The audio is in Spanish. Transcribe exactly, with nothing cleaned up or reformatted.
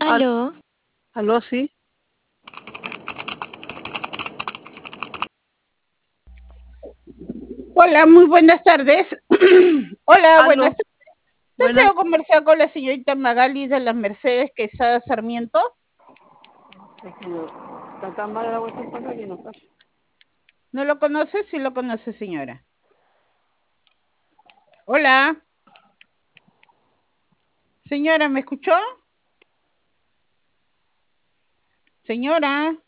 Al- Aló, Aló, sí. Hola, muy buenas tardes. Hola, buenas Aló, tardes. buenas. Deseo conversar con la señorita Magali de las Mercedes Quesada Sarmiento. Es que no- Está tan mala la cuestión para acá que no pasa. ¿No lo conoce? Sí lo conoce, señora. Hola, señora, ¿me escuchó? Señora.